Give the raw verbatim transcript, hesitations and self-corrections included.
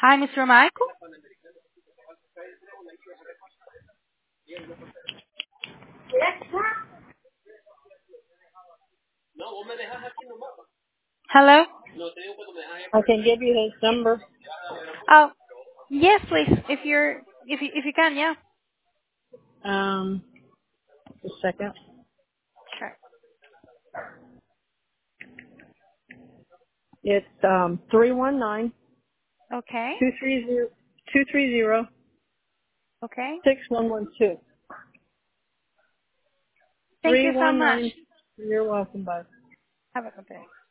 Hi, Mister Michael. Hello. I can give you his number. Oh, yes, please. If you're, if you, if you can, yeah. Um, just a second. Sure. It's um three one nine Okay. two three zero two three zero Okay. six one one two. Thank Three you so one much. nine. You're welcome, bud. Have a good day.